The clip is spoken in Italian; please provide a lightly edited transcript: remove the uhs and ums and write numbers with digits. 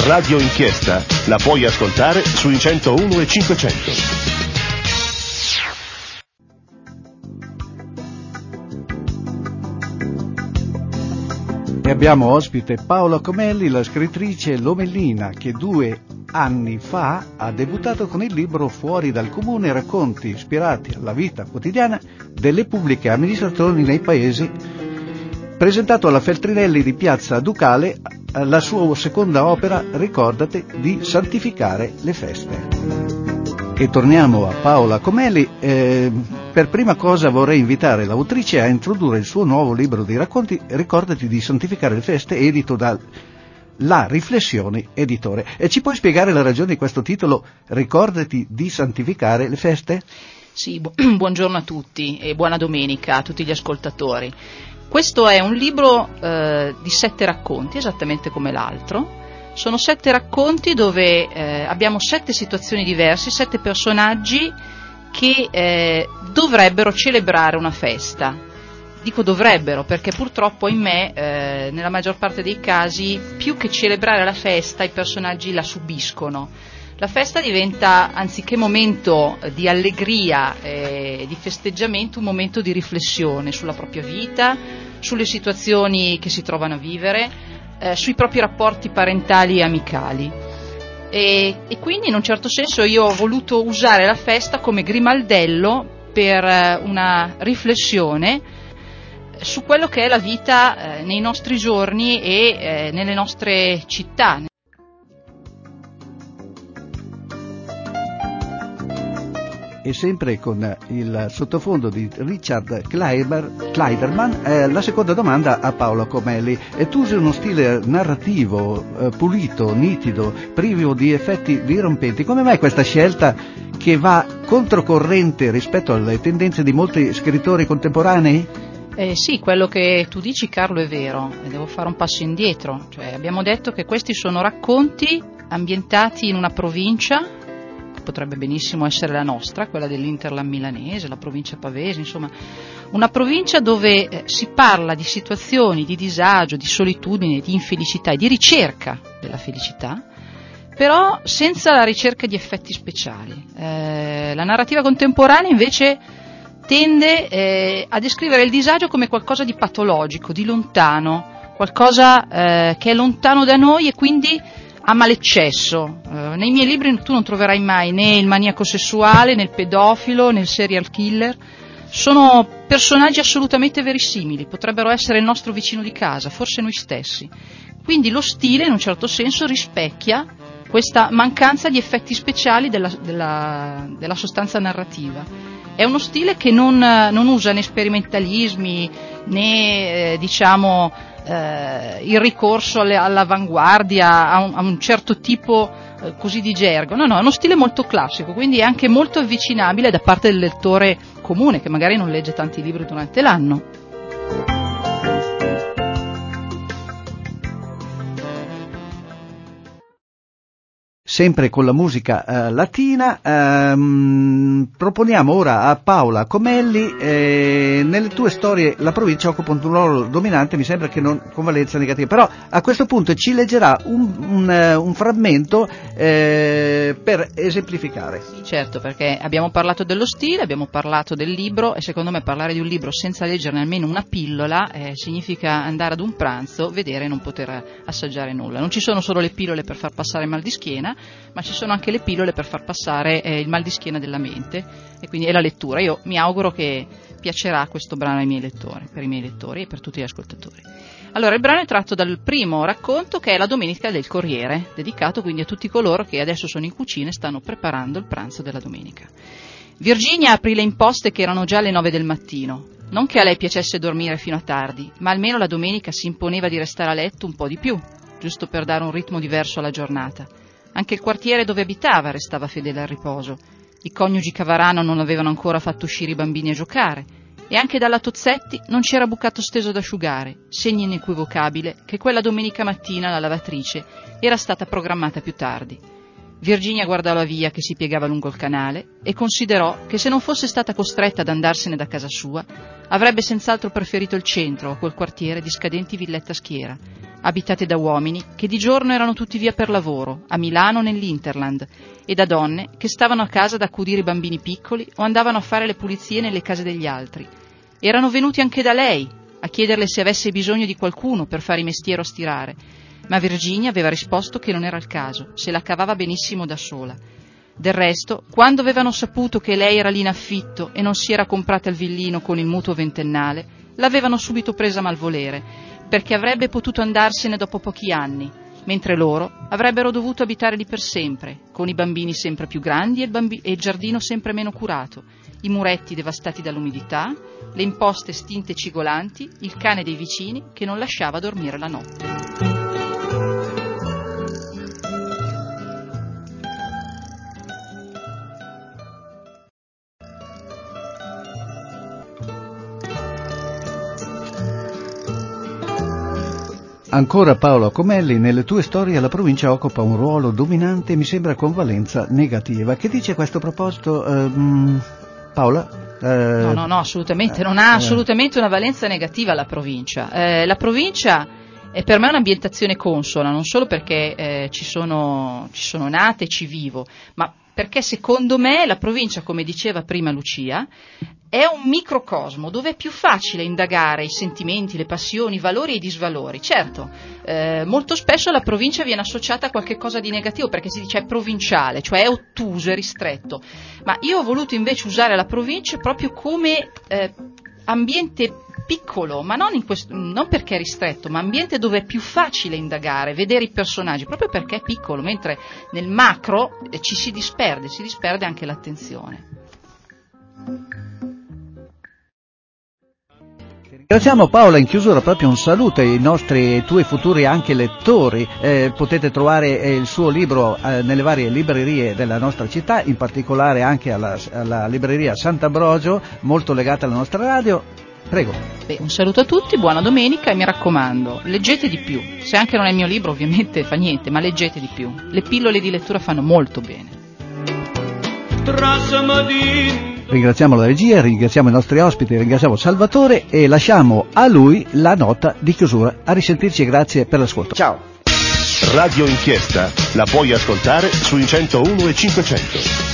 Radio Inchiesta la puoi ascoltare sui 101 e 500. E abbiamo ospite Paola Comelli, la scrittrice lomellina che 2 anni fa ha debuttato con il libro Fuori dal comune, racconti ispirati alla vita quotidiana delle pubbliche amministrazioni nei paesi, presentato alla Feltrinelli di Piazza Ducale, la sua seconda opera Ricordati di santificare le feste. E torniamo a Paola Comelli. Per prima cosa vorrei invitare l'autrice a introdurre il suo nuovo libro di racconti Ricordati di santificare le feste, edito da La Riflessioni Editore. E ci puoi spiegare la ragione di questo titolo, Ricordati di santificare le feste? Sì, buongiorno a tutti e buona domenica a tutti gli ascoltatori. Questo è un libro di 7 racconti, esattamente come l'altro. Sono 7 racconti dove abbiamo 7 situazioni diverse, 7 personaggi che dovrebbero celebrare una festa. Dico dovrebbero perché purtroppo, ahimè, nella maggior parte dei casi, più che celebrare la festa, i personaggi la subiscono. La festa diventa, anziché momento di allegria e di festeggiamento, un momento di riflessione sulla propria vita, sulle situazioni che si trovano a vivere, sui propri rapporti parentali e amicali. E quindi in un certo senso io ho voluto usare la festa come grimaldello per una riflessione su quello che è la vita nei nostri giorni e nelle nostre città. E sempre con il sottofondo di Richard Kleiderman, la seconda domanda a Paola Comelli. E tu usi uno stile narrativo pulito, nitido, privo di effetti dirompenti. Come mai questa scelta che va controcorrente rispetto alle tendenze di molti scrittori contemporanei? Sì, quello che tu dici, Carlo, è vero, e devo fare un passo indietro. Cioè, abbiamo detto che questi sono racconti ambientati in una provincia, potrebbe benissimo essere la nostra, quella dell'Interland milanese, la provincia pavese, insomma, una provincia dove si parla di situazioni di disagio, di solitudine, di infelicità e di ricerca della felicità, però senza la ricerca di effetti speciali. La narrativa contemporanea invece tende a descrivere il disagio come qualcosa di patologico, di lontano, qualcosa che è lontano da noi e quindi ama l'eccesso. Nei miei libri tu non troverai mai né il maniaco sessuale, né il pedofilo, né il serial killer. Sono personaggi assolutamente verosimili, potrebbero essere il nostro vicino di casa, forse noi stessi. Quindi lo stile, in un certo senso, rispecchia questa mancanza di effetti speciali della sostanza narrativa. È uno stile che non usa né sperimentalismi né il ricorso all'avanguardia, a un certo tipo così di gergo. No, è uno stile molto classico, quindi è anche molto avvicinabile da parte del lettore comune che magari non legge tanti libri durante l'anno. Sempre con la musica latina, proponiamo ora a Paola Comelli, nelle tue storie la provincia occupa un ruolo dominante, mi sembra che non con valenza negativa, però a questo punto ci leggerà un frammento per esemplificare. Sì, certo, perché abbiamo parlato dello stile, abbiamo parlato del libro, e secondo me parlare di un libro senza leggerne almeno una pillola significa andare ad un pranzo, vedere e non poter assaggiare nulla. Non ci sono solo le pillole per far passare il mal di schiena, ma ci sono anche le pillole per far passare il mal di schiena della mente, e quindi è la lettura. Io mi auguro che piacerà questo brano ai miei lettori, per i miei lettori e per tutti gli ascoltatori. Allora, il brano è tratto dal primo racconto, che è La domenica del Corriere, dedicato quindi a tutti coloro che adesso sono in cucina e stanno preparando il pranzo della domenica. Virginia aprì le imposte che erano già le 9 del mattino. Non che a lei piacesse dormire fino a tardi, ma almeno la domenica si imponeva di restare a letto un po' di più, giusto per dare un ritmo diverso alla giornata. Anche il quartiere dove abitava restava fedele al riposo. I coniugi Cavarano non avevano ancora fatto uscire i bambini a giocare, e anche dalla Tozzetti non c'era bucato steso da asciugare, segno inequivocabile che quella domenica mattina la lavatrice era stata programmata più tardi. Virginia guardò la via che si piegava lungo il canale e considerò che se non fosse stata costretta ad andarsene da casa sua, avrebbe senz'altro preferito il centro a quel quartiere di scadenti villette a schiera, abitate da uomini che di giorno erano tutti via per lavoro, a Milano nell'Interland, e da donne che stavano a casa ad accudire i bambini piccoli o andavano a fare le pulizie nelle case degli altri. Erano venuti anche da lei a chiederle se avesse bisogno di qualcuno per fare i mestieri o stirare, ma Virginia aveva risposto che non era il caso, se la cavava benissimo da sola. Del resto, quando avevano saputo che lei era lì in affitto e non si era comprata il villino con il mutuo ventennale, l'avevano subito presa a malvolere, perché avrebbe potuto andarsene dopo pochi anni, mentre loro avrebbero dovuto abitare lì per sempre, con i bambini sempre più grandi e il giardino sempre meno curato, i muretti devastati dall'umidità, le imposte stinte e cigolanti, il cane dei vicini che non lasciava dormire la notte. Ancora Paolo Comelli, nelle tue storie la provincia occupa un ruolo dominante, mi sembra con valenza negativa. Che dice a questo proposito Paola? No, assolutamente, non ha assolutamente una valenza negativa la provincia. La provincia è per me un'ambientazione consona, non solo perché ci sono nata e ci vivo, ma perché secondo me la provincia, come diceva prima Lucia, è un microcosmo dove è più facile indagare i sentimenti, le passioni, i valori e i disvalori. Certo, molto spesso la provincia viene associata a qualche cosa di negativo perché si dice è provinciale, cioè è ottuso, è ristretto, ma io ho voluto invece usare la provincia proprio come ambiente piccolo, ma non perché è ristretto, ma ambiente dove è più facile indagare, vedere i personaggi, proprio perché è piccolo, mentre nel macro ci si disperde anche l'attenzione. Ringraziamo Paola, in chiusura proprio un saluto ai tuoi futuri anche lettori. Potete trovare il suo libro nelle varie librerie della nostra città, in particolare anche alla libreria Sant'Ambrogio, molto legata alla nostra radio. Prego. Un saluto a tutti, buona domenica e mi raccomando, leggete di più. Se anche non è il mio libro ovviamente fa niente, ma leggete di più. Le pillole di lettura fanno molto bene. Ringraziamo la regia, ringraziamo i nostri ospiti, ringraziamo Salvatore e lasciamo a lui la nota di chiusura. A risentirci e grazie per l'ascolto. Ciao. Radio Inchiesta la puoi ascoltare sui 101 e 500.